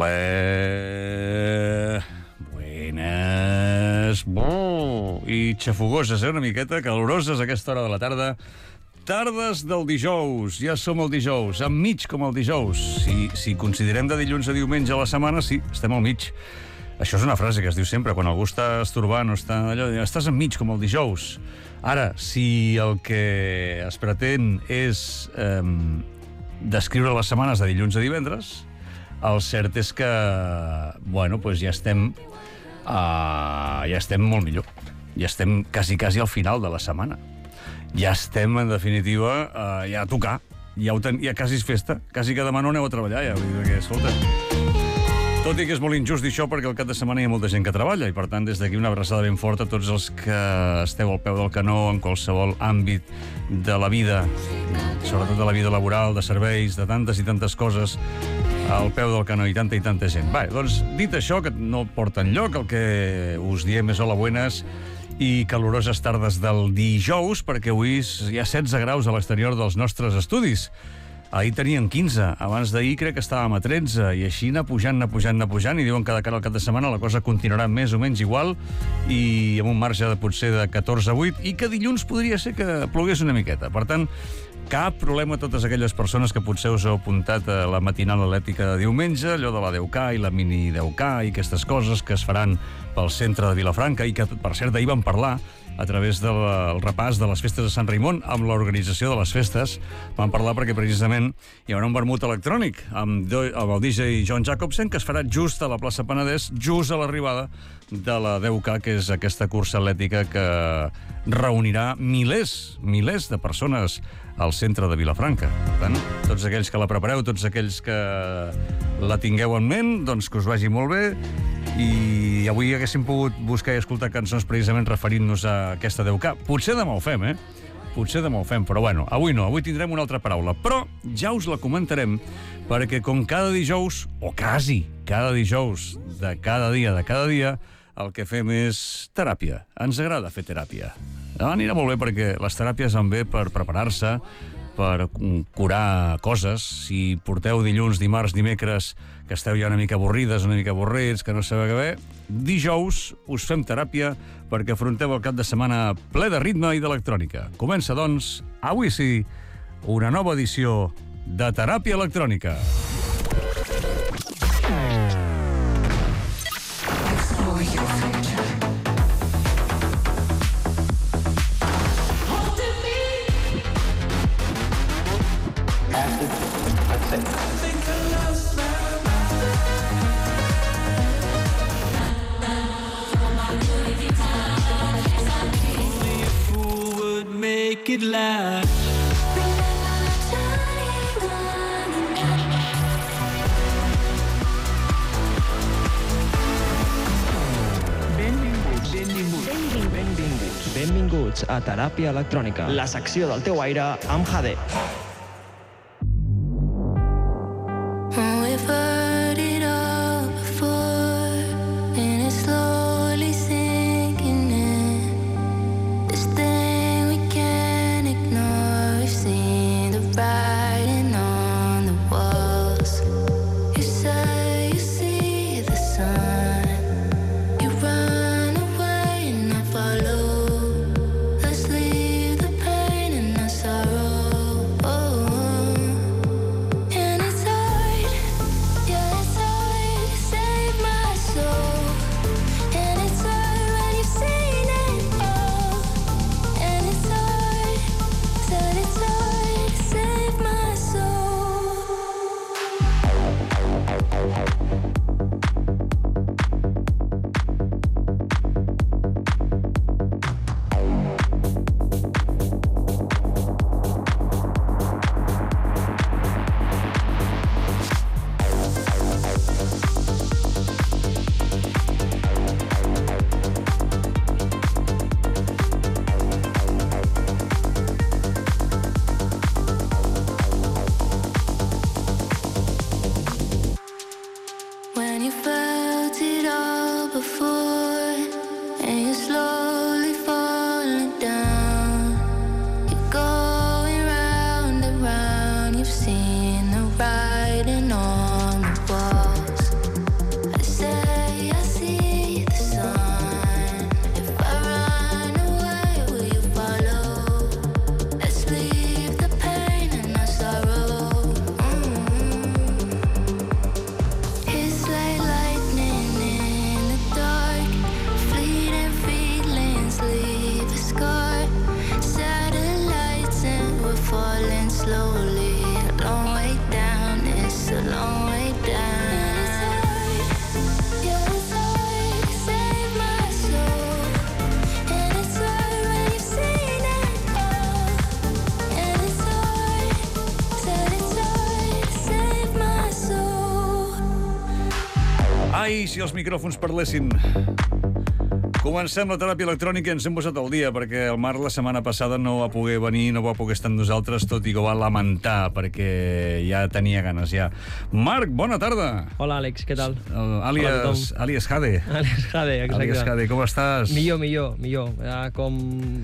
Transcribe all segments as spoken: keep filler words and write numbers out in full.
Hola. Buenas. Oh. I xafogoses, eh, una miqueta, caloroses a aquesta hora de la tarda. Tardes del dijous, ja som el dijous, enmig com el dijous. Si, si considerem de dilluns a diumenge a la setmana, sí, estem al mig. Això és una frase que es diu sempre, quan algú està estorbant o està allò, estàs enmig com el dijous. Ara, si el que es pretén és eh, descriure les setmanes de dilluns a divendres, el cert és que, bueno, doncs ja estem, uh, ja estem molt millor. Ja estem quasi, quasi al final de la setmana. Ja estem, en definitiva, uh, ja a tocar. Ja, ho ten, ja quasi és festa. Quasi que demà no aneu a treballar, ja. Vull dir que, escolta... Tot i que és molt injust dir això, perquè al cap de setmana hi ha molta gent que treballa, i per tant, des d'aquí una abraçada ben forta a tots els que esteu al peu del canó en qualsevol àmbit de la vida, sobretot de la vida laboral, de serveis, de tantes i tantes coses, al peu del canó, i tanta i tanta gent. Bé, doncs, dit això, que no porta enlloc, el que us diem és hola, buenas, i caloroses tardes del dijous, perquè avui hi ha setze graus a l'exterior dels nostres estudis. Ahir tenien quinze, abans d'ahir crec que estàvem a tretze, i així anar pujant, anar pujant, anar pujant, i diuen que de cara al cap de setmana la cosa continuarà més o menys igual, i amb un marge de potser de catorze a vuit, i que dilluns podria ser que plogués una miqueta. Per tant, cap problema a totes aquelles persones que potser us heu apuntat a la matinal atlètica de diumenge, allò de la deu K i la mini deu K i aquestes coses que es faran pel centre de Vilafranca, i que, per cert, ahir vam parlar a través del repàs de les festes de Sant Raimon amb l'organització de les festes. Vam parlar perquè precisament hi haurà un vermut electrònic amb, do, amb el D J John Jacobsen, que es farà just a la plaça Penedès, just a l'arribada de la deu K, que és aquesta cursa atlètica que reunirà milers, milers de persones al centre de Vilafranca. Per tant, tots aquells que la prepareu, tots aquells que la tingueu en ment, doncs que us vagi molt bé. I avui haguéssim pogut buscar i escoltar cançons precisament referint-nos a aquesta deu K. Potser demà ho fem, eh? Potser demà ho fem, però bueno, avui no, avui tindrem una altra paraula. Però ja us la comentarem, perquè com cada dijous, o quasi cada dijous de cada dia de cada dia, el que fem és teràpia. Ens agrada fer teràpia. Anirà molt bé perquè les teràpies van bé per preparar-se, per curar coses. Si porteu dilluns, dimarts, dimecres, que esteu ja una mica avorrides, una mica avorrits, que no sabeu què bé, dijous us fem teràpia perquè afronteu el cap de setmana ple de ritme i d'electrònica. Comença, doncs, avui sí, una nova edició de Teràpia Electrònica. Make it last. Benvinguts, benvinguts, benvinguts, benvinguts a Teràpia Electrònica, la secció del teu aire amb Jade. You've seen the writing on the walls. Ai, si els micròfons parlessin. Comencem la teràpia electrònica i ens hem posat al dia perquè el Marc la setmana passada no va poder venir, no va poder estar amb nosaltres, tot i que ho va lamentar perquè ja tenia ganes ja. Marc, bona tarda. Hola, Àlex, què tal? Uh, alias, alias Jade. Alias Jade, exacte. Alias Jade, com estàs? Millor, millor, millor. Ja, com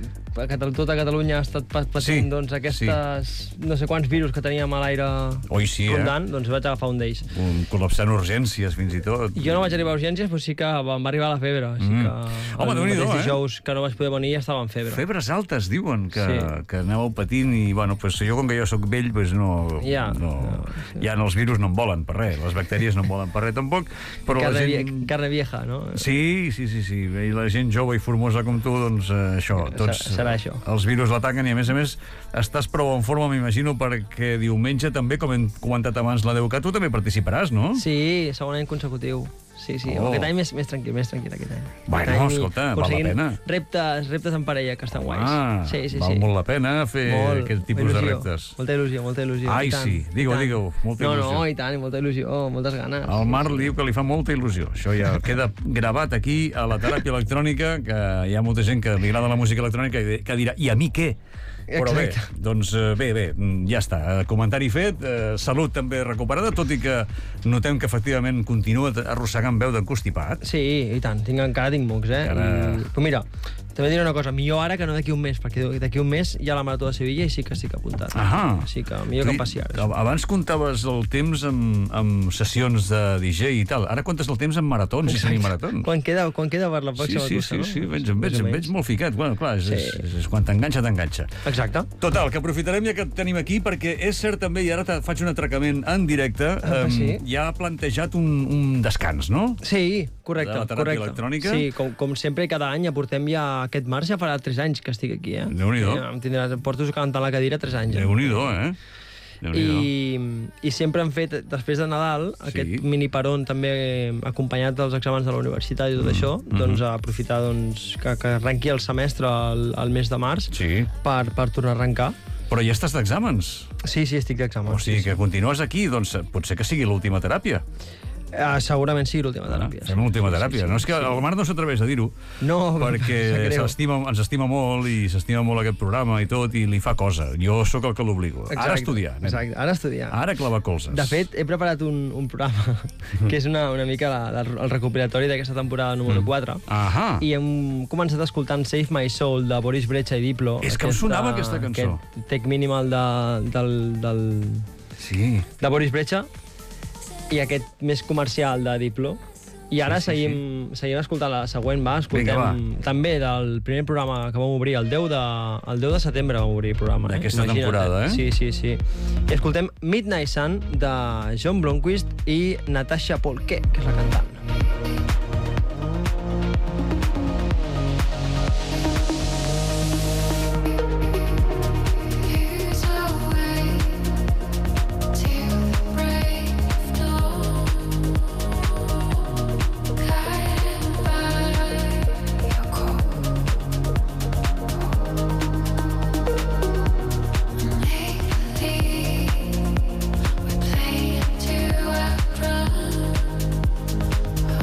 a Catalunya, tota Catalunya ha estat patint Sí, doncs, aquestes sí. no sé quants virus que teníem a l'aire Oi, sí, rondant, eh? doncs vaig agafar un d'ells. Un col·lapsant urgències, fins i tot. Jo no vaig arribar a urgències, però sí que em va arribar la febre. Així Mm. que Home, el Déu-n'hi-do, mateix eh? dijous que no vaig poder venir ja estava en febre. Febres altes, diuen, que, Sí. que anàveu patint i, bueno, pues, jo, com que jo sóc vell, pues, no, Ja. no, No, sí. ja no, els virus no em volen per res, les bactèries no em volen per res tampoc, però carne, la vie gent... carne vieja, no? Sí, sí, sí, sí. I la gent jove i formosa com tu, doncs eh, això, tots... Serà això. Els virus l'ataquen i, a més a més, estàs prou en forma, m'imagino, perquè diumenge també, com hem comentat abans la Déu, que tu també participaràs, no? Sí, segon any consecutiu. Sí, sí, Oh. aquest any més, més tranquil, més tranquil aquest any. Bueno, Aquest any escolta, val la aconseguint pena. Reptes, reptes en parella, que estan guais. Ah, sí, sí, val sí. molt la pena fer Molt, aquest tipus il·lusió, de reptes. Molta il·lusió, molta il·lusió. Ai, i tant, sí, i digue-ho, tant. digue-ho, molta no, il·lusió. No, i tant, i molta il·lusió, moltes ganes. El Marc li diu que li fa molta il·lusió. Això ja queda gravat aquí a la teràpia electrònica, que hi ha molta gent que li agrada la música electrònica i que dirà, i a mi què? Però bé, Exacte. doncs eh, bé, bé, ja està. Eh, Comentari fet, eh, salut també recuperada, tot i que notem que efectivament continua arrossegant veu d'encostipat. Sí, i tant, tinc, encara tinc mocs, eh? Encara- I, però mira, també diré una cosa, millor ara que no d'aquí un mes, perquè d'aquí un mes hi ha la Marató de Sevilla i sí que estic apuntat. Ahà. Així que millor que em passi ara. Ab- Abans comptaves el temps amb, amb sessions de D J i tal. Ara comptes el temps amb maratons i semimaratons. Quan queda, quan queda per la Sí, pròxima sí, cursa, sí, no? sí, veig, em veig, Més o em menys. veig molt ficat. Bueno, clar, és, Sí. és, és, és quan t'enganxa, t'enganxa. Exacte. Total, que aprofitarem ja que et tenim aquí, perquè és cert també, i ara te faig un atracament en directe, Ah, em, sí? ja ha plantejat un, un descans, no? Sí, correcte. De la teràpia correcte. electrònica? Sí, com, com sempre, cada any ja portem ja... Aquest març ja farà tres anys que estic aquí, eh? Déu-n'hi-do. Ja, em tindràs, porto cantant la cadira tres anys. Ja. Déu-n'hi-do, eh? Déu-n'hi-do. I, I sempre hem fet, després de Nadal, Sí. aquest mini peron també eh, acompanyat dels exàmens de la universitat i tot això, mm-hmm. doncs aprofitar doncs, que, que arrenqui el semestre el, el mes de març Sí. per, per tornar a arrencar. Però ja estàs d'exàmens. Sí, sí, estic d'exàmens. O sigui que continues aquí, doncs potser que sigui l'última teràpia. Uh, segurament sí, l'última teràpia. Fem l'última Sí, sí, teràpia. sí, No és que sí. el Marc no s'atreveix a dir-ho, No, perquè sap greu. s'estima, ens estima molt i s'estima molt aquest programa i tot, i li fa cosa. Jo sóc el que l'obligo. Ara Exacte, estudiar. nen. Exacte, ara estudiar. Ara clavar colzes. De fet, he preparat un, un programa que és una, una mica la, la, el recopilatori d'aquesta temporada número quatre. Ahà. I hem començat escoltant Save My Soul de Boris Brejcha i Diplo. És que em sonava aquesta cançó. Aquest tech minimal de, del, del, Sí. de Boris Brejcha i aquest més comercial de Diplo. I ara Sí, sí, seguim, seguim escoltant la següent, va, escoltem Vinga, també del primer programa que vam obrir, el deu de, el deu de setembre vam obrir el programa. Eh? D'aquesta Imagina't, temporada, eh? Sí, sí, sí. I escoltem Midnight Sun de John Blomqvist i Natasha Polke, que és la cantant. Here's a way to the break of dawn, guided by your call. Lately, we're playing to outrun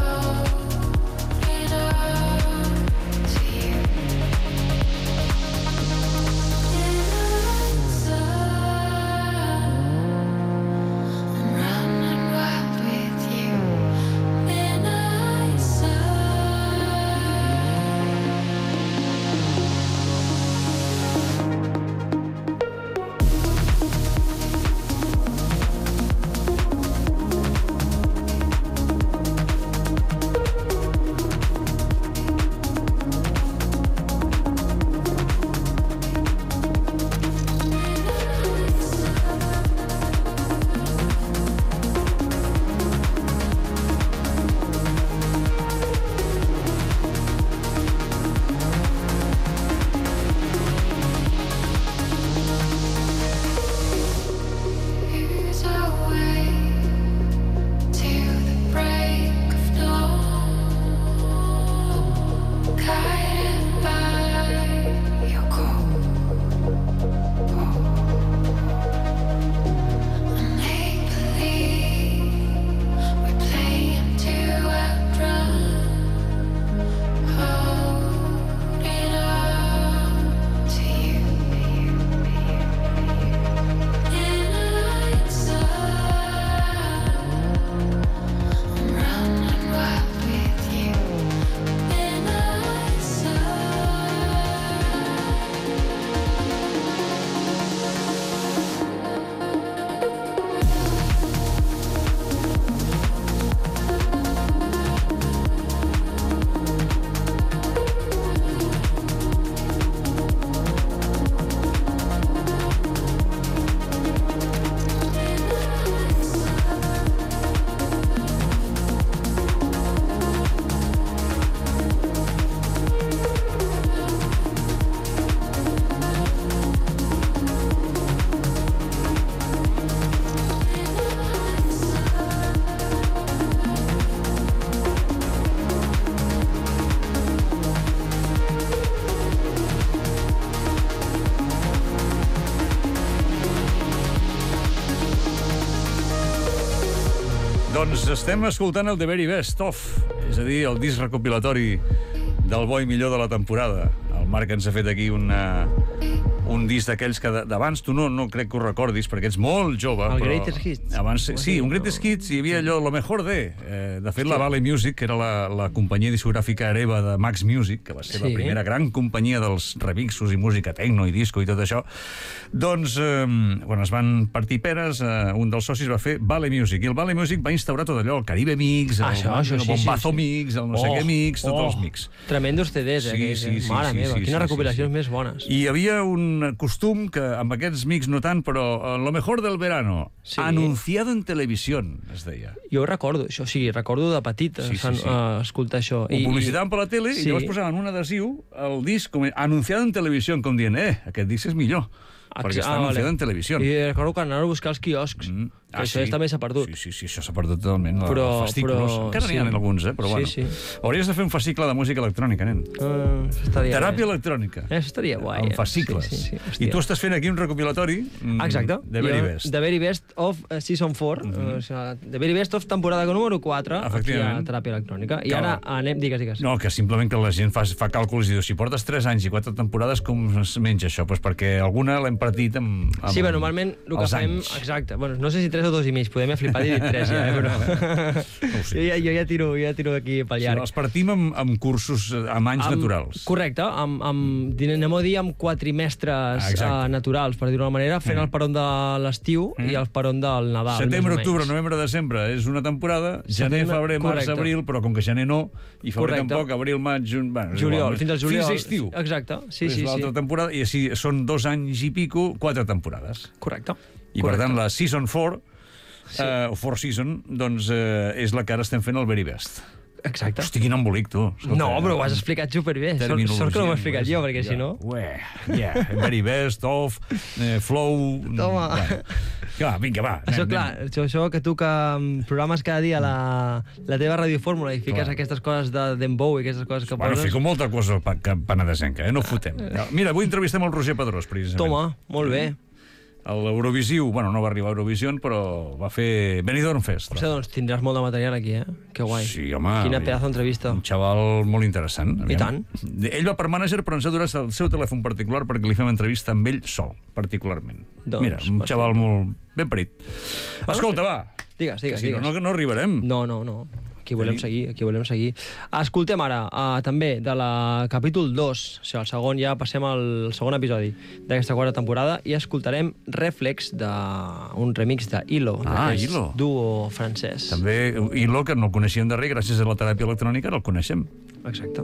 Doncs estem escoltant el The Very Best Of, és a dir, el disc recopilatori del bo i millor de la temporada. El Marc ens ha fet aquí una, un disc d'aquells que d'abans tu no, no crec que ho recordis, perquè ets molt jove. El però Greatest Hits. Abans, sí, un Greatest Hits, hi havia allò, lo mejor de... Eh, de fet, la Vale Music, que era la, la companyia discogràfica hereva de Max Music, que va ser la Sí. primera gran companyia dels remixos i música tecno i disco i tot això, doncs, eh, quan es van partir peres, eh, un dels socis va fer Vale Music, i el Vale Music va instaurar tot allò, el Caribe Mix, el, Això, això, el sí, Bombazo sí, sí. Mix, el no sé què mix, tots els mix. Tremendos C Ds, eh? Sí, aquells, sí, eh? sí, Mare sí, meva, sí, quines sí, recopilacions sí, sí. més bones. I hi havia un costum que amb aquests mix no tant, però eh, lo mejor del verano, Sí. anunciado en televisión, es deia. Jo ho recordo, això, o sigui, recordo de petit Sí, sí, sí, sí, sí. sí. Uh, escoltar això. Ho publicitaven per la tele sí. i llavors posaven un adhesiu al disc com anunciado en televisió, com dient, eh, aquest disc és millor, perquè està Ah, anunciado vale. en televisió. I recordo que anaven a buscar els quioscs. Mm. Que això sí. també s'ha perdut. Sí, sí, sí, això s'ha perdut totalment. Però- els fascículos. però- Encara n'hi ha sí. alguns, eh? Però Sí, bueno. sí. Hauries de fer un fascicle de música electrònica, nen. Uh, això estaria Teràpia bé. electrònica. Eh, Això estaria guai. Amb eh? fascicles. Sí, sí, sí, I hòstia. tu estàs fent aquí un recopilatori mm, Exacte. de Very Jo- Best. The Very Best of uh, Season four. Mm -hmm. uh, o sigui, The Very Best of temporada número quatre aquí a Efectivament. Teràpia Electrònica. I Que- ara anem... Digues, digues. No, que simplement que la gent fa, fa càlculs i diu, si portes tres anys i quatre temporades, com es menja això? Pues perquè alguna l'hem partit amb, amb Sí, bé, normalment el que els fem... anys. Exacte. Bueno, no sé si tres o dos i mig. Podem haver flipat i dit tres ja, eh? Però... No ho sé. jo, ja, jo ja tiro, jo ja tiro aquí pel Sí, llarg. els partim amb, amb cursos, eh, amb anys Amb- naturals. Correcte, amb, amb, anem a dir amb quatrimestres Ah, exacte. uh, naturals, per dir-ho d'una manera, fent Mm. el peron de l'estiu Mm. i el peron del Nadal. Setembre, més o octubre, menys. novembre, desembre és una temporada, gener, Setembre, febrer, març, correcte. abril, però com que gener no, i febrer Correcte. tampoc, abril, maig, juny... Bueno, és Juliol, igual, fins al juliol. Fins a estiu. Exacte, sí, és sí, sí. l'altra temporada, i així són dos anys i pico, quatre temporades. Correcte. I Correcte. per tant, la Season four, Sí. eh, o Four Season, doncs eh, és la que ara estem fent el Very Best. Exacte. Hosti, quin embolic, tu. Escolta, No, però ho has explicat superbé. Sort, terminologia sort que no ho he explicat jo, perquè anglesa. si no... Ué, yeah, Very Best, Of, eh, Flow... Toma. Bueno. Va, vinga, va. Això, anem, clar, anem. això, això que tu que mm, programes cada dia la, la teva radiofórmula i fiques Clar. aquestes coses de Dembow i aquestes coses que Bueno, poses... fico molta cosa pa- que- penedesenca, eh? No fotem. Mira, avui entrevistem el Roger Pedrós, precisament. Toma, molt bé. A l'Eurovisiu, bueno, no va arribar a Eurovisió, però va fer Benidorm Fest. O sigui, doncs tindràs molt de material aquí, eh? Que guai. Sí, home. Quina pedazo d'entrevista. Un xaval molt interessant. aviam. tant. Ell va per mànager, però ens ha durat el seu telèfon particular perquè li fem entrevista amb ell sol, particularment. Doncs, Mira, un perfecte. xaval molt ben parit. Escolta, va. Digues, Que digues, si no, digues. no, no arribarem. No, no, no. Aquí volem Tenim- seguir, aquí volem seguir. Escoltem ara, uh, també, de la capítol dos, o sigui, el segon, ja passem al segon episodi d'aquesta quarta temporada i escoltarem Reflex, d'un remix de Ilo, Ah, d'aquest Ilo. duo francès. També Ilo, que no el coneixíem de res, gràcies a la teràpia electrònica, ara el coneixem. Exacte.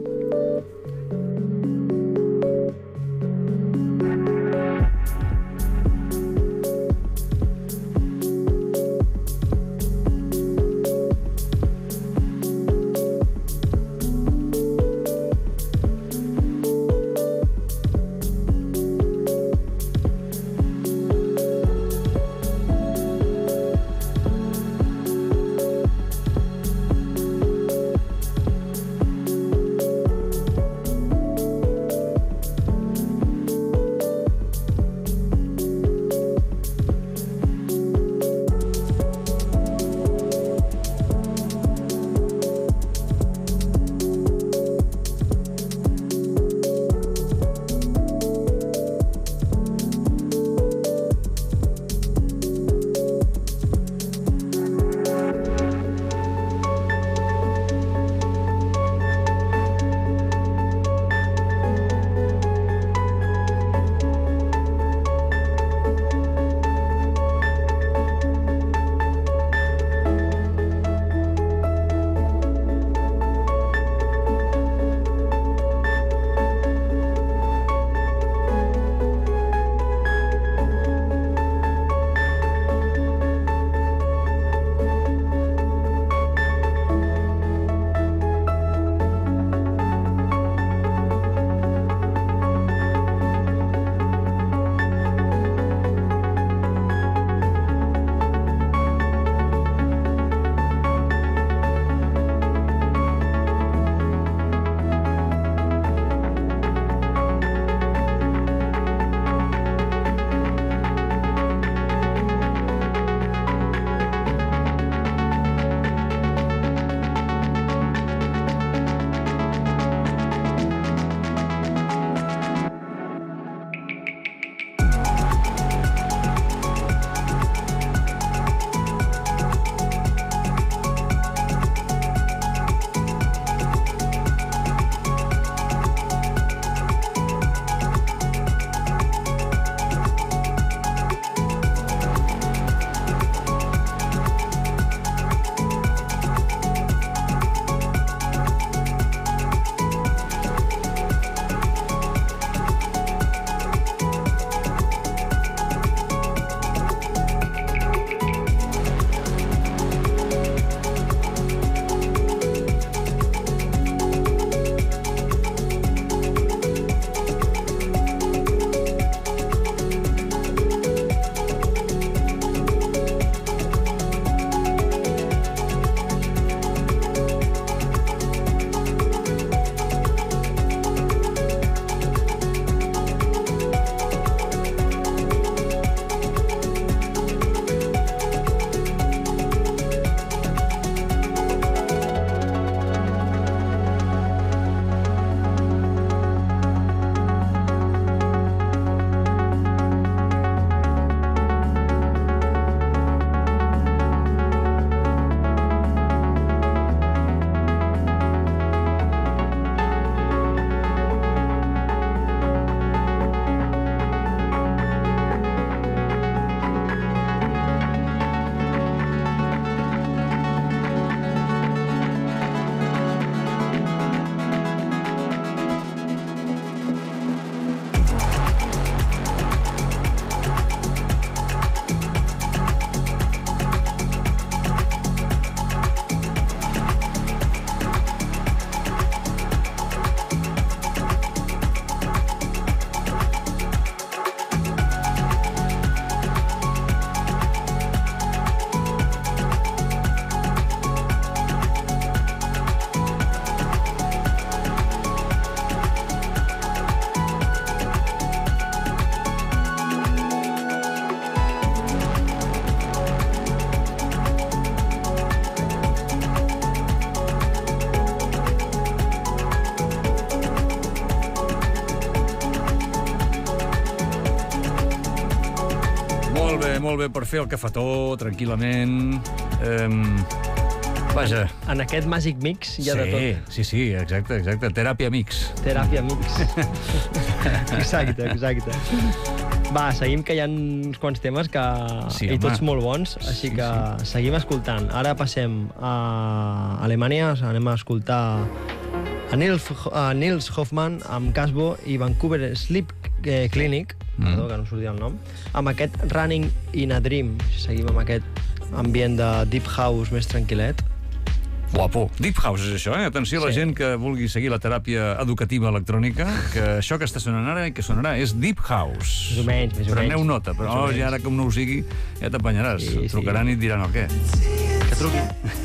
molt bé per fer el cafetó, tranquil·lament. Um, vaja. En aquest Magic Mix hi ha sí, de tot. Sí, sí, exacte, exacte. Teràpia Mix. Teràpia Mix. Exacte, exacte. Va, seguim, que hi ha uns quants temes que... Sí, i home. tots molt bons, així Sí, que sí. seguim escoltant. Ara passem a Alemanya, anem a escoltar a Nils, a Nils Hoffmann amb Casbo i Vancouver Sleep eh, Clinic, Mm. perdó, que no sortia el nom, amb aquest Running in a Dream. Seguim amb aquest ambient de Deep House més tranquil·let. Guapo. Deep House és això, eh? Atenció a la Sí. gent que vulgui seguir la teràpia educativa electrònica, que això que està sonant ara i que sonarà és Deep House. Més o menys, més o Preneu menys. nota, Més o però menys. ja ara com no ho sigui, ja t'apanyaràs. Sí, sí. Trucaran i et diran el què. Que truqui.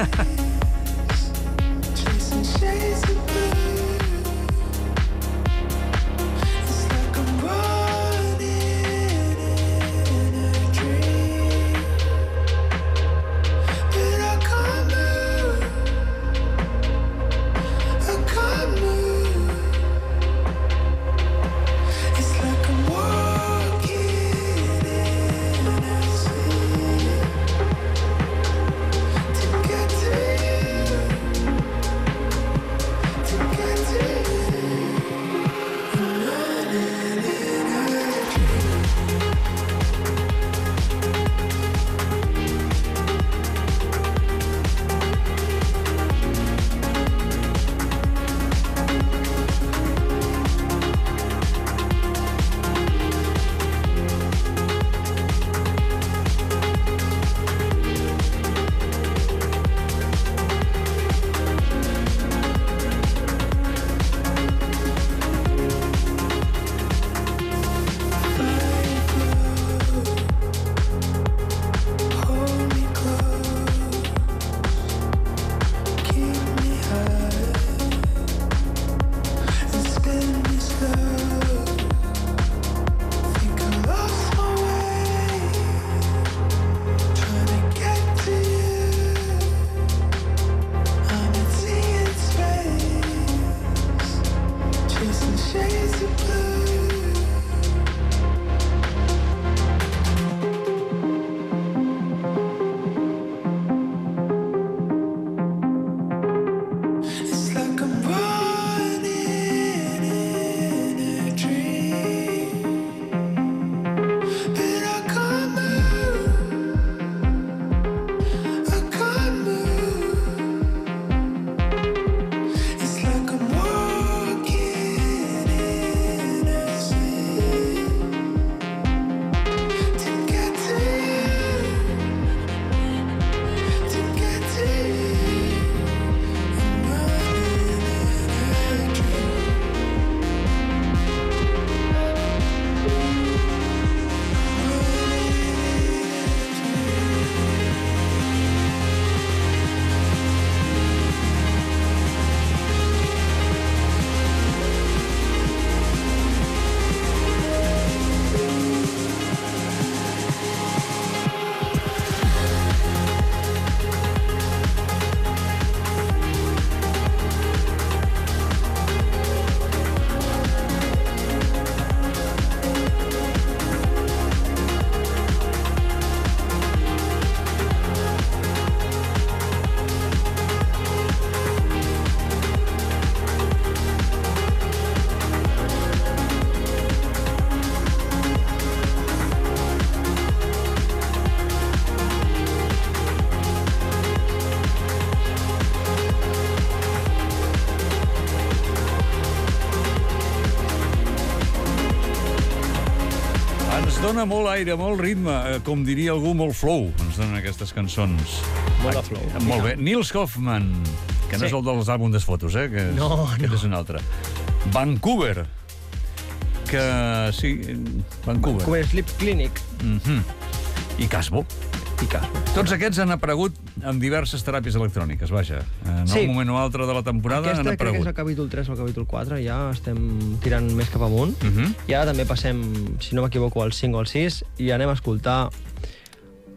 Chasing shades of blue. It's like I'm running in a dream, but I can't move. I can't move. It's like I'm walking in a sleep to get to you. To get to you, I'm running in a dream. Hold me close, keep me high, and spin me slow. Think I lost my way, trying to get to you. I'm empty in space, chasing shades of blue. It's like I'm running in a dream, but I can't move. I can't move. It's like I'm walking in a sleep to get to you, to get to you. I'm running in a dream. Ens dona molt aire, molt ritme, eh, com diria algú, molt flow, ens donen aquestes cançons. Molt de flow. Ah, molt bé. Nils Hoffmann, que no Sí. és el dels àlbums de fotos, eh? Que és, No, aquest no. és un altre. Vancouver, que sí, Vancouver. Vancouver Sleep Clinic Mhm. I Casbo. i Casbo. Tots aquests han aparegut en diverses teràpies electròniques, vaja. En Sí. un moment o altre de la temporada Aquesta han crec que és aparegut. el capítol tres o el capítol quatre, ja estem tirant més cap amunt. Mhm. I ara també passem, si no m'equivoco, al cinc o al sis i anem a escoltar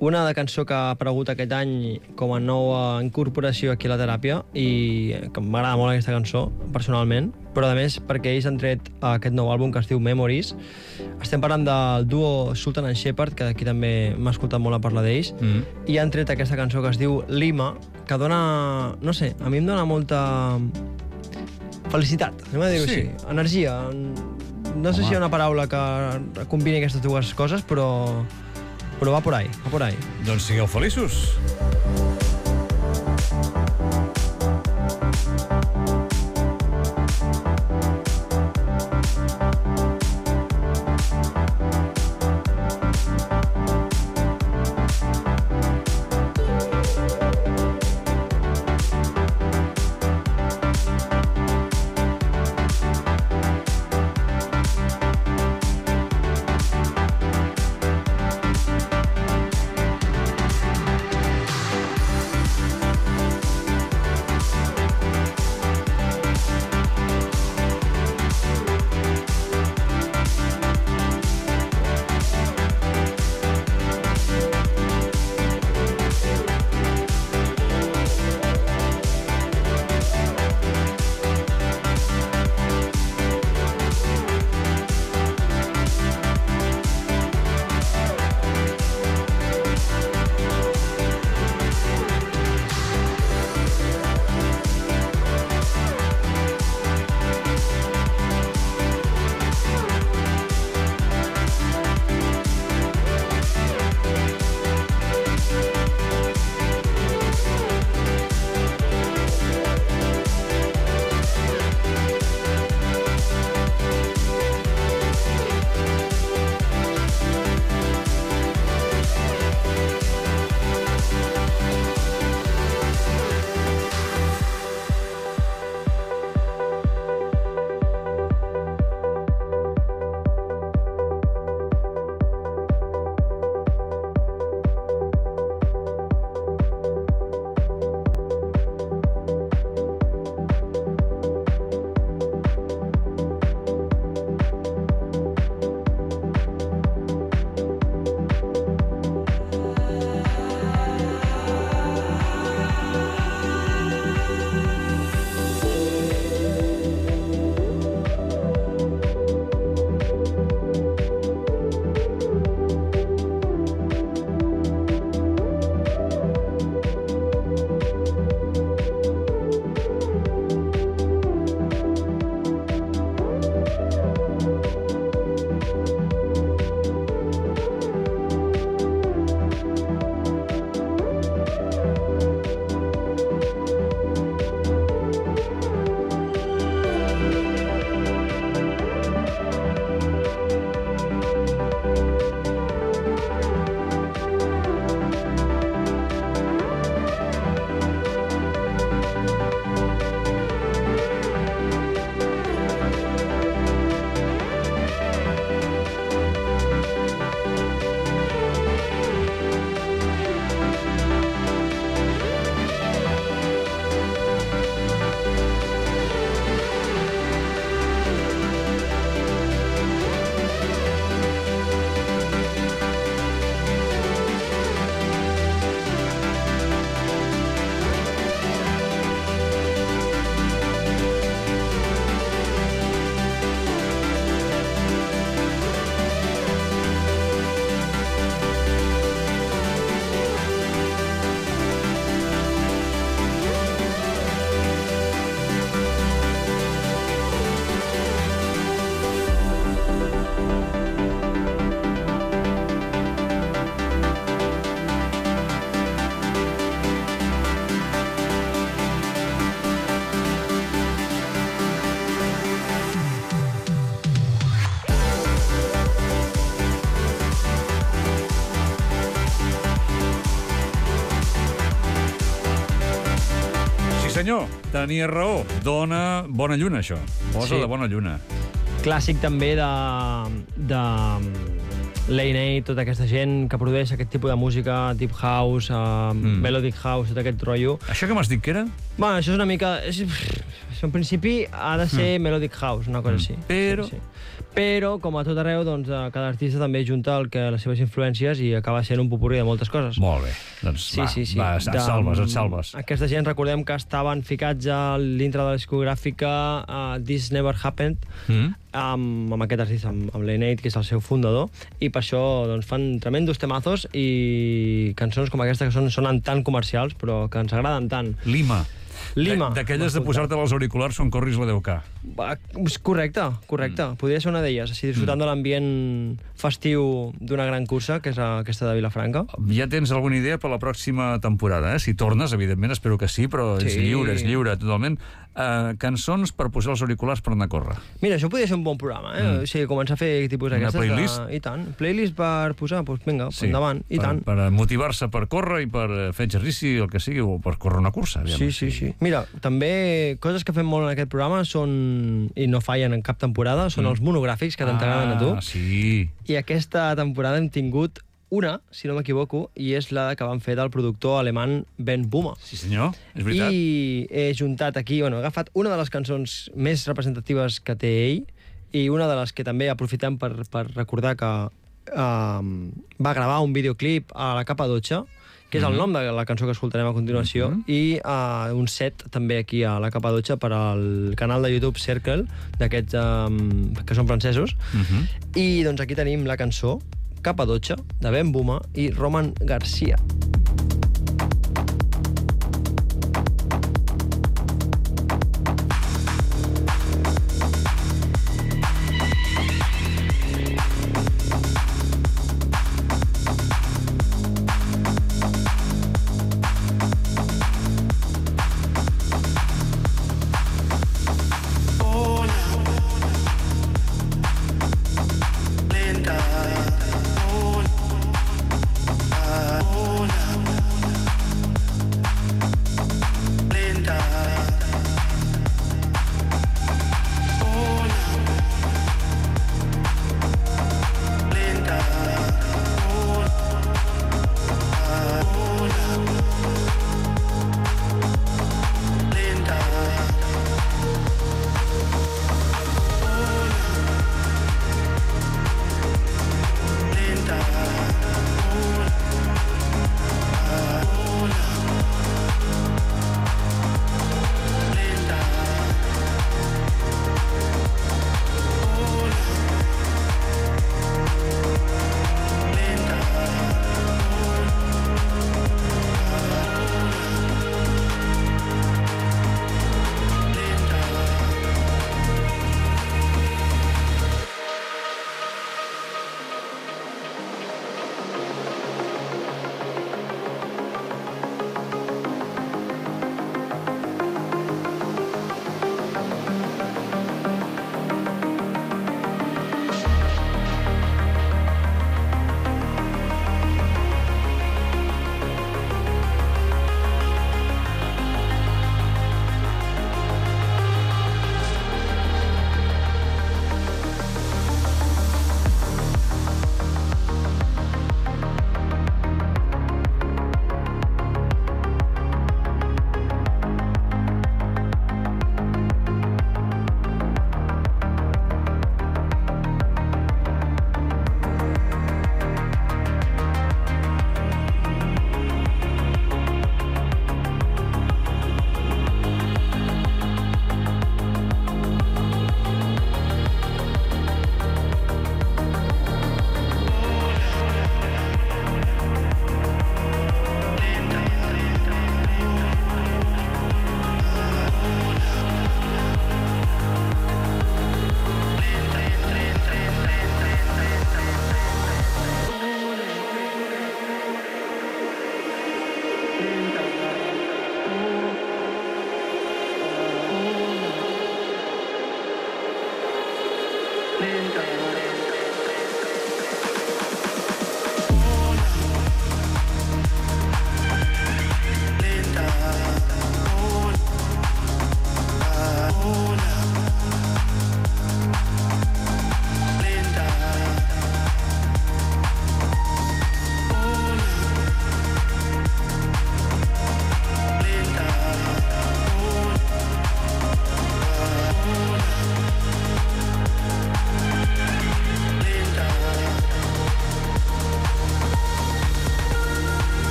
Una de cançó que ha aparegut aquest any com a nova incorporació aquí a la teràpia i que m'agrada molt aquesta cançó, personalment, però a més perquè ells han tret aquest nou àlbum que es diu Memories. Estem parlant del duo Sultan and Shepard, que aquí també m'ha escoltat molt a parlar d'ells, mm. i han tret aquesta cançó que es diu Lima, que dona, no sé, a mi em dona molta felicitat, anem a dir-ho Sí. així, energia. No sé Home. si hi ha una paraula que combini aquestes dues coses, però, però va por ahí, va por ahí. Doncs sigueu feliços. senyor, tenia raó. Dona bona lluna, això. Posa Sí. de bona lluna. Clàssic també de... de Lane A, tota aquesta gent que produeix aquest tipus de música, deep house, uh, mm. melodic house, tot aquest rotllo. Això que m'has dit que era? Bueno, això és una mica... És, és En principi ha de ser mm. Melodic House, una cosa així. Però- Sí, sí. Però, com a tot arreu, doncs, eh, cada artista també junta el que les seves influències i acaba sent un popurrí de moltes coses. Molt bé. Doncs Sí, va, sí, sí. va, et De- salves, et salves. Aquesta gent, recordem que estaven ficats a l'intre de la discogràfica uh, This Never Happened, Mm. amb, amb aquest artista, amb, amb l'Enate, que és el seu fundador, i per això doncs, fan tremendos temazos i cançons com aquesta que són, sonen tan comercials, però que ens agraden tant. Lima. Lima. Da- D'aquelles de posar-te els auriculars on corris la deu K. Va, és correcte, correcte. Mm. Podria ser una d'elles, així disfrutant mm. de l'ambient festiu d'una gran cursa, que és aquesta de Vilafranca. Ja tens alguna idea per la pròxima temporada, eh? Si tornes, evidentment, espero que sí, però és Sí. lliure, és lliure, totalment. Uh, cançons per posar els auriculars per anar a córrer. Mira, això podria ser un bon programa, eh? Mm. O sigui, començar a fer tipus Una d'aquestes. playlist? De... I tant. Playlist per posar, doncs vinga, sí. endavant, i per, tant. Per motivar-se per córrer i per eh, fer exercici, el que sigui, o per córrer una cursa. Aviam. Sí, sí, sí. Mira, també coses que fem molt en aquest programa són, i no fallen en cap temporada, són mm. els monogràfics que tant t'agraden a tu. Ah, sí. I aquesta temporada hem tingut una, si no m'equivoco, i és la que van fer del productor alemany Ben Buma. Sí, senyor, és veritat. I he juntat aquí, bueno, he agafat una de les cançons més representatives que té ell i una de les que també aprofitem per, per recordar que um, va gravar un videoclip a la Capa dotze, que és el nom de la cançó que escoltarem a continuació, Mhm. i uh, un set també aquí a la Capa dotze per al canal de YouTube Circle, d'aquests um, que són francesos. Mhm. I doncs aquí tenim la cançó Capa dotze, de Ben Buma i Roman Garcia. Linda, hola, hola.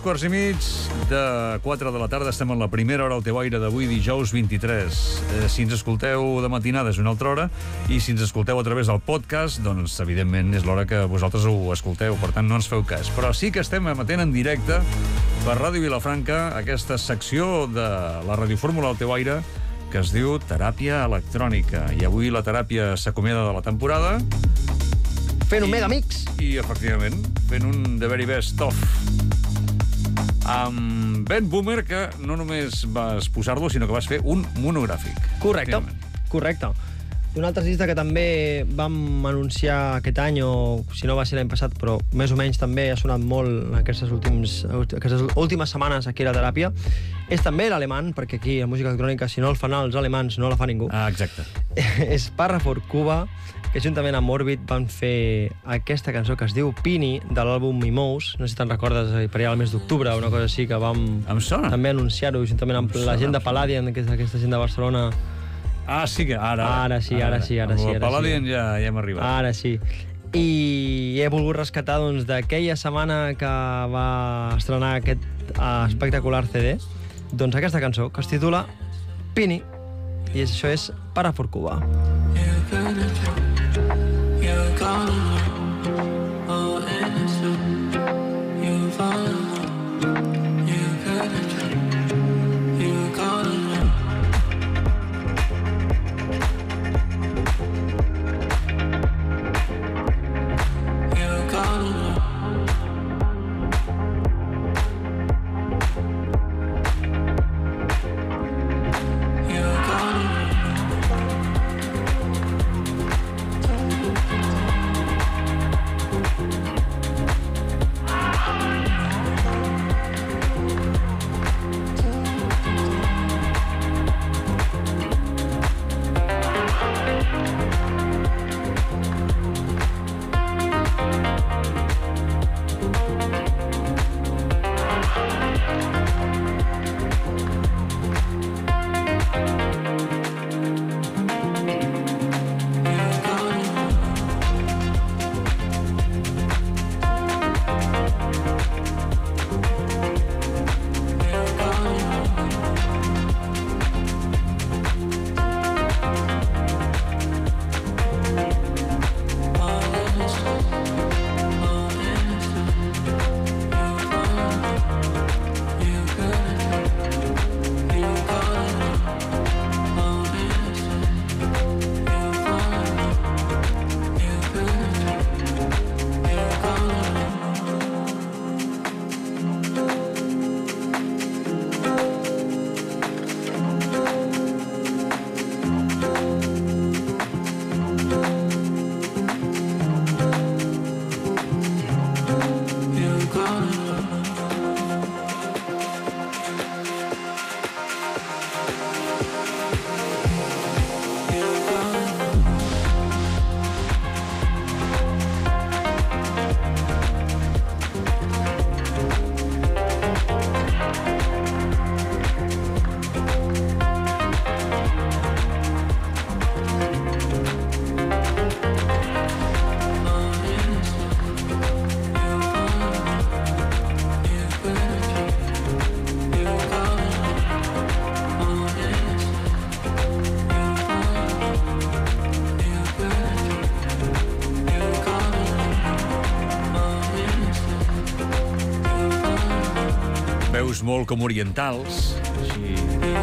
quarts i mig de quatre de la tarda. Estem en la primera hora al teu aire d'avui, dijous vint-i-tres. Eh, si ens escolteu de matinada és una altra hora, i si ens escolteu a través del podcast, doncs, evidentment, és l'hora que vosaltres ho escolteu. Per tant, no ens feu cas. Però sí que estem emetent en directe per Ràdio Vilafranca aquesta secció de la radiofórmula al teu aire que es diu Teràpia Electrònica. I avui la teràpia s'acomiada de la temporada. Fent un megamix. I, efectivament, fent un The Very Best Of. Amb Ben Boomer, que no només vas posar-lo, sinó que vas fer un monogràfic. Correcte, correcte. Un altre artista que també vam anunciar aquest any, o si no va ser l'any passat, però més o menys també ha sonat molt aquestes, últims, aquestes últimes setmanes aquí a la teràpia, és també l'alemany, perquè aquí a música electrònica, si no el fan els alemans, no la fa ningú. Ah, exacte. És Parafor Cuba, que juntament amb Orbit van fer aquesta cançó que es diu Pini, de l'àlbum Mimous. No sé si te'n recordes, per allà al mes d'octubre, una cosa així, que vam Em sona. també anunciar-ho, juntament amb la gent de Palladian, que és aquesta gent de Barcelona. Ah, sí que ara... Ara sí, ara sí, ara sí, Amb el ara Palladian sí. ja, ja hem arribat. Ara sí. I he volgut rescatar doncs, d'aquella setmana que va estrenar aquest uh, espectacular C D, doncs aquesta cançó, que es titula Pini, i això és Parafor Cuba. Molt com orientals, així,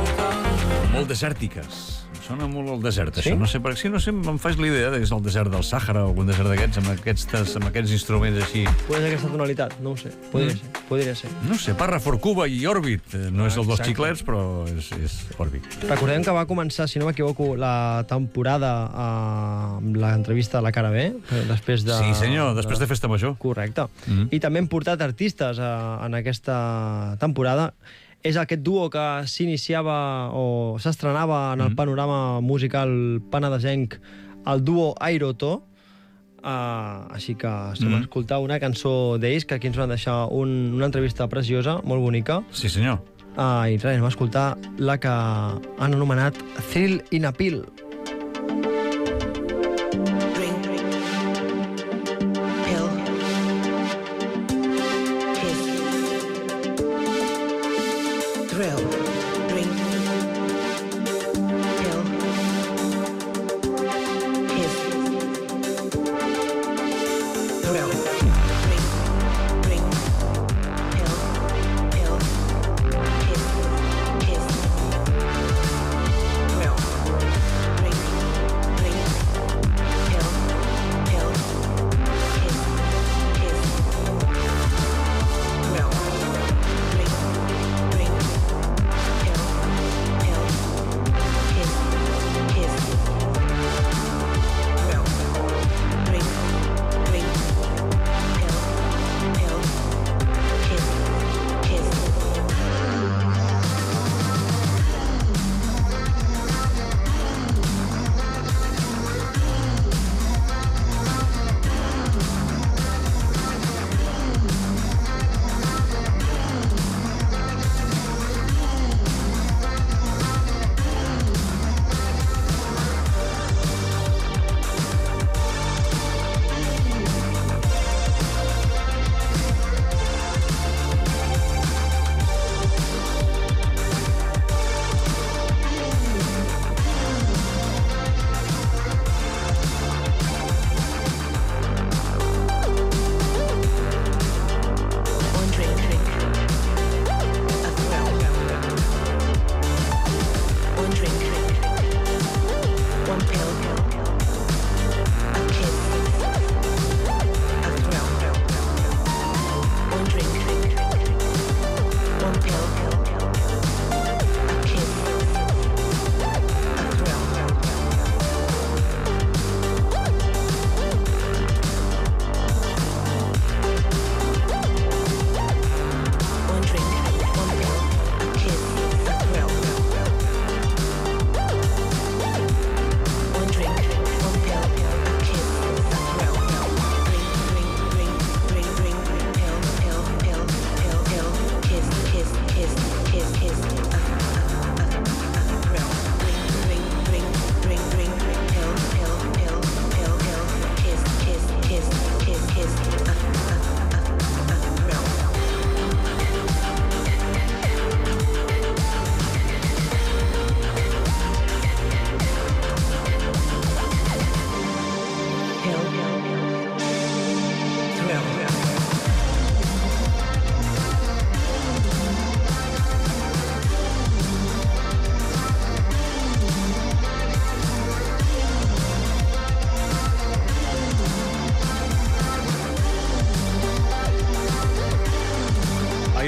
molt desèrtiques. Sona molt al desert, Sí? això. No sé, per si no sé, em faig la idea que és el desert del Sàhara o algun desert d'aquests, amb aquests, amb aquests instruments així. Podria ser aquesta tonalitat, no ho sé. Podria Mm. ser, podria ser. No sé, Parafor Cuba i Orbit. Eh, No és el dels Exacte. xiclets, però és, és Orbit. Recordem que va començar, si no m'equivoco, la temporada eh, amb l'entrevista de la Cara B, eh, després de... Sí, senyor, després de Festa Major. Correcte. Mhm. I també hem portat artistes eh, en aquesta temporada. És aquest duo que s'iniciava o s'estrenava en el Mhm. panorama musical penedesenc, el duo Aeroto. Uh, així que estem Mhm. a escoltar una cançó d'ells, que aquí ens van deixar un, una entrevista preciosa, molt bonica. Sí, senyor. Uh, I res, anem a escoltar la que han anomenat Thrill in a Pill. Drink, pill, kiss,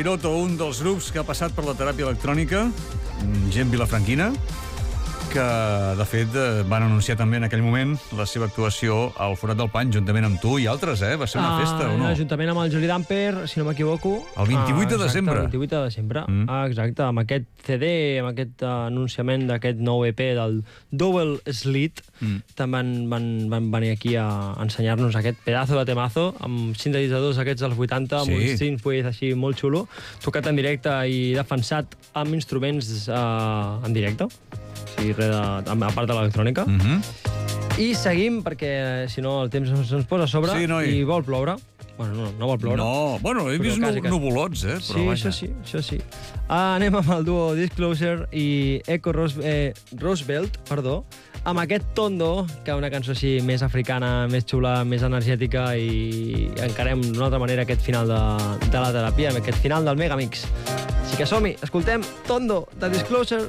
Cairoto, un dels grups que ha passat per la teràpia electrònica, gent vilafranquina, que, de fet, eh, van anunciar també en aquell moment la seva actuació al Forat del Pany, juntament amb tu i altres, eh? Va ser una festa, o no? Ah, juntament amb el Juli Damper, si no m'equivoco. El vint-i-vuit de Ah, exacte, desembre. El vint-i-vuit de desembre. Mm. Ah, exacte, amb aquest C D, amb aquest uh, anunciament d'aquest nou E P del Double Slit, Mm. també van, van, van venir aquí a ensenyar-nos aquest pedazo de temazo, amb sintetitzadors aquests dels vuitanta, amb Sí. un synthwave així molt xulo, tocat en directe i defensat amb instruments uh, en directe. Sí, res de, a part de l'electrònica. Mm -hmm. I seguim, perquè si no el temps se'ns posa a sobre Sí, noi. i vol ploure. Bueno, no, no vol ploure. No, bueno, he Però vist quasi, nu- quasi. nuvolots, eh? Sí, Però vaja. això sí, això sí. Ah, anem amb el duo Disclosure i Echo Rose, eh, Roosevelt, perdó, amb aquest Tondo, que una cançó així més africana, més xula, més energètica, i encarem d'una altra manera aquest final de, de la teràpia, aquest final del Megamix. Així que som-hi, escoltem Tondo, de Disclosure.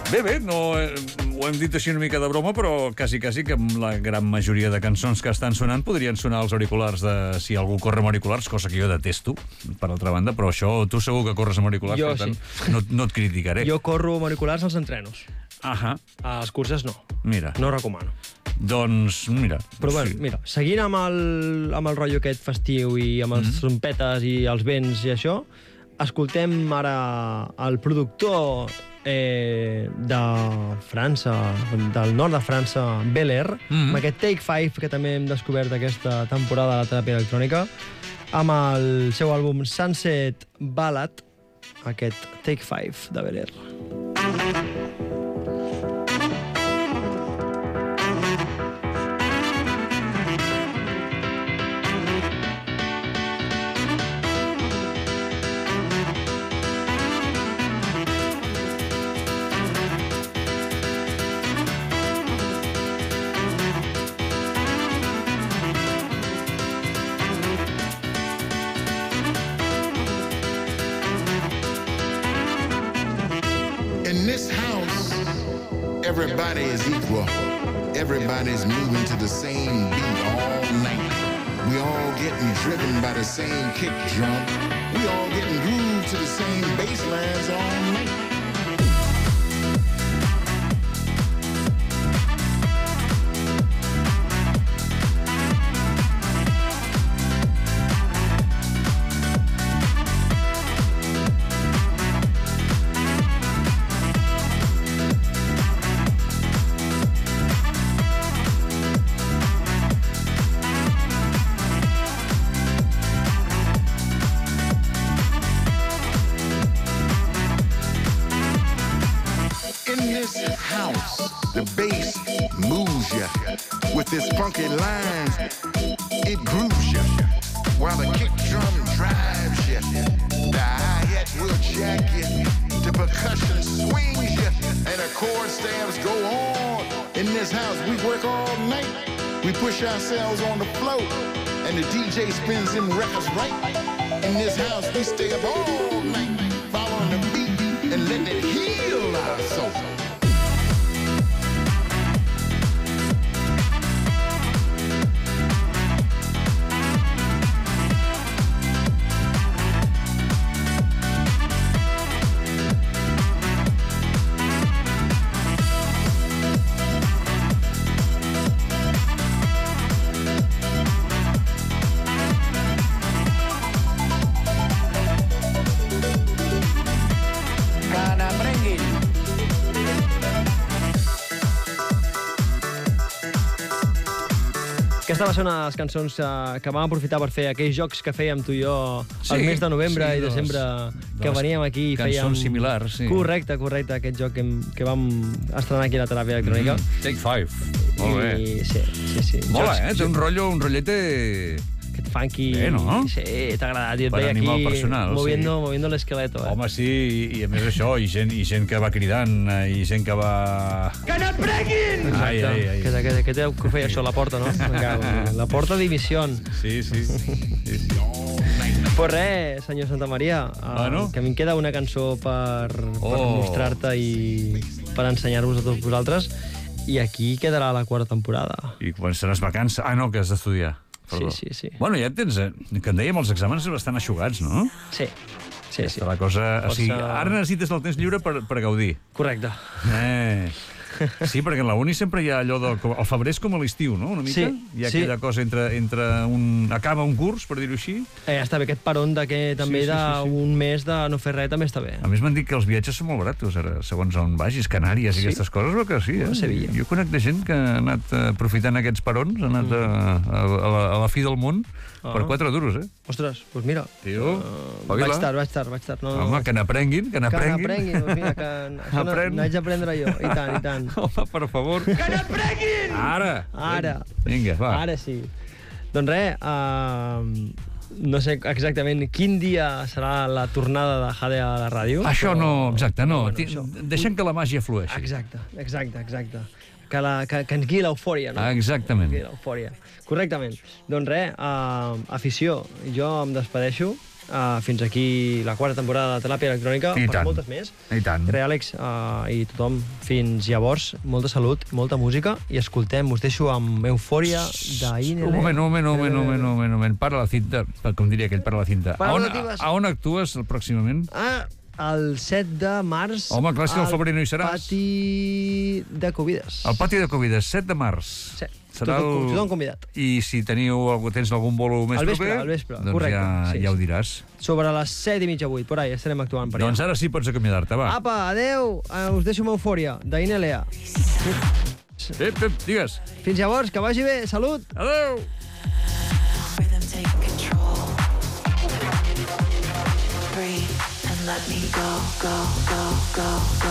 Bé, bé, no, eh, ho hem dit així una mica de broma, però quasi, quasi que amb la gran majoria de cançons que estan sonant podrien sonar els auriculars de si algú corre amb auriculars, cosa que jo detesto, per altra banda, però això, tu segur que corres amb auriculars, Jo per tant, no, no et criticaré. Jo corro amb auriculars als entrenos. Ahà, A les curses no. mira. No ho recomano. Doncs, mira. Però bueno, mira, seguint amb el, amb el rotllo aquest festiu i amb els trompetes i els vents i això, escoltem ara el productor eh, de França, del nord de França, Bel Air, Mhm. amb aquest Take Five que també hem descobert aquesta temporada de la teràpia electrònica, amb el seu àlbum Sunset Ballad, aquest Take Five de Bel Air. In this house, everybody is equal. Everybody's moving to the same beat all night. We all getting driven by the same kick drum. We all getting grooved to the same bass lines all night. In this house, the bass moves ya with its funky lines. It grooves ya while the kick drum drives ya. The hi-hat will jack ya, the percussion swings ya, and the chord stabs go on. In this house, we work all night. We push ourselves on the floor, and the D J spins them records right. In this house, we stay up all night, following the beat and letting it heal our soul. Aquesta va ser una de les cançons que, que vam aprofitar per fer aquells jocs que fèiem tu i jo Sí, al mes de novembre sí, i de les- desembre, de que les veníem aquí i fèiem... cançons similars, sí. Correcte, correcte, aquest joc que, hem, que vam estrenar aquí a la teràpia electrònica. Mm, Take Five. Molt bé. I sí, sí, sí. Mola, Jocs- eh? Té un rotllo, un rotllete... Aquest funky... Bé, no? Sí, t'ha agradat. I et Per veia animar aquí el personal, moviendo, sí. moviendo l'esqueleto. Eh? Home, sí, i, i a més això, i gent, i gent que va cridant, eh, i gent que va... Que no et preguin! Ai, ai, ai. Que, que, que, que, que feia això, la porta, no? La porta d'Ivisió. Sí, sí. sí, sí. Pues res, senyor Santa Maria, uh, Bueno. que a mi em queda una cançó per, per Oh. mostrar-te i per ensenyar-vos a tots vosaltres, i aquí quedarà la quarta temporada. I començaràs vacances... Ah, no, que has d'estudiar. Perdó. Sí, sí, sí. Bueno, ja tens... Eh, que en dèiem, els exàmens bastant eixugats, no? Sí, sí, sí. Està la cosa... O sigui, Força- ara necessites el temps lliure per, per gaudir. Correcte. Eh... Sí, perquè en la uni sempre hi ha allò de... El febrer és com a l'estiu, no?, una mica? Sí, Hi ha sí. aquella cosa entre, entre un... Acaba un curs, per dir-ho així. Eh, està bé, aquest peron de que també sí, sí, sí. d'un mes de no fer res també està bé. A més, m'han dit que els viatges són molt baratos, ara, segons on vagis, Canàries i Sí? aquestes coses, o que sí, eh? A Sevilla. Jo conec de gent que ha anat eh, aprofitant aquests perons, ha anat a, a, a, la, a la fi del món Ah. per quatre duros, eh? Ostres, doncs mira. Tio, Uh, espavila. vaig tard, vaig tard, vaig tard. No, no. Home, que n'aprenguin, que Que n'aprenguin. n'aprenguin, doncs mira, que això no- Aprèn. n'haig d'aprendre jo. I tant, i tant. Home, per favor. Que n'aprenguin! Ara! Ara. Vinga, va. Ara sí. Doncs res, uh, no sé exactament quin dia serà la tornada de Jade a la ràdio. Això però- no, exacte, no. Bueno, Ti- això. Deixem que la màgia flueixi. Exacte, exacte, exacte. Que, la, que, que ens guiï l'eufòria, no? Ah, exactament. Ens guiï l'eufòria. Correctament. Doncs res, uh, afició, jo em despedeixo Uh, fins aquí la quarta temporada de Teràpia Electrònica. I per tant. moltes més. I tant. Res, Àlex, uh, i tothom, fins llavors, molta salut, molta música, i escoltem, us deixo amb Eufòria d'Aine. Un moment, un moment, un moment, un moment, un moment, un moment. Para la cinta, com diria aquell, para la cinta. Para A on, la cinta. a, a on actues pròximament? Ah, el set de març... Home, clar, si al al febrer no hi seràs. Pati de Covides. Al pati de Covides, set de març. Sí, Serà tothom, el... tothom convidat. I si teniu, algú- tens algun bolo més Al vespre, proper, al vespre, doncs correcte, ja, sí, ja ho sí. diràs. Sobre les set i mitja, vuit, por ahí, estarem actuant per allà. Doncs ara sí pots acomiadar-te, va. Apa, adeu, uh, us deixo amb Eufòria, d'Aine Lea. Ep, ep, digues. Fins llavors, que vagi bé, salut! Adeu! Rhythm take control. Breathe and let me go, go, go, go, go.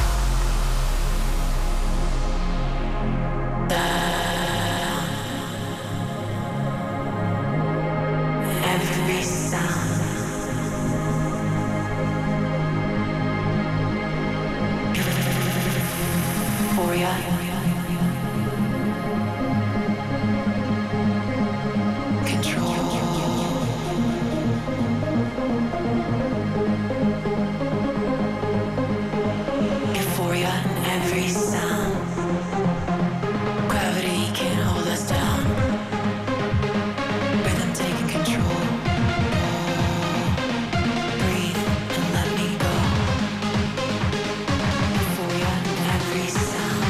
Down. Every sound. Euphoria. Euphoria in every sound. Gravity can't hold us down. Rhythm taking control. Breathe and let me go. Euphoria in every sound.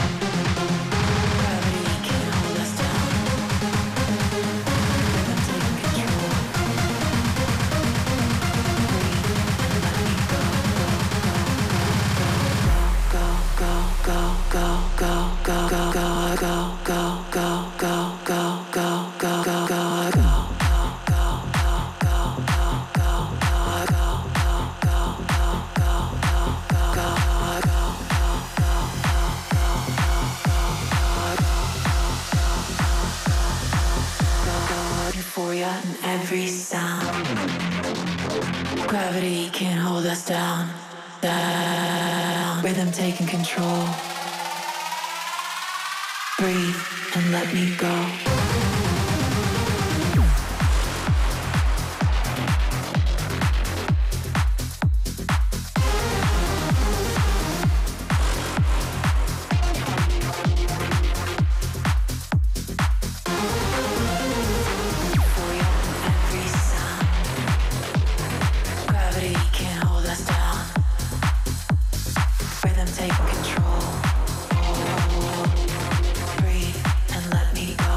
Gravity can't hold us down. Rhythm taking control. Euphoria in every sound. Gravity can't hold us down. Down. Rhythm taking control. Breathe and let me go. Euphoria in every sound. Gravity can't hold us down. Rhythm taking control. Breathe and let me go.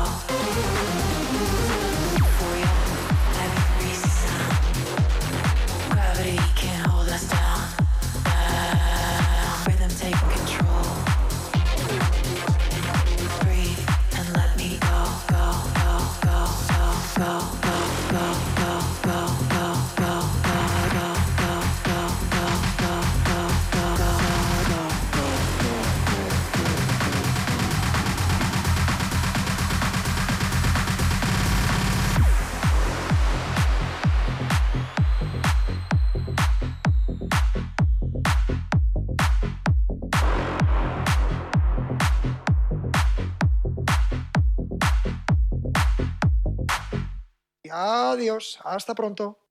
Euphoria in every sound. Gravity can't hold us down. Down. Rhythm taking control. Breathe and let me go. Go, go, go, go, go, go, go, go, go, go, go, go, go, go, go, go, go, go, go, go. Adiós, hasta pronto.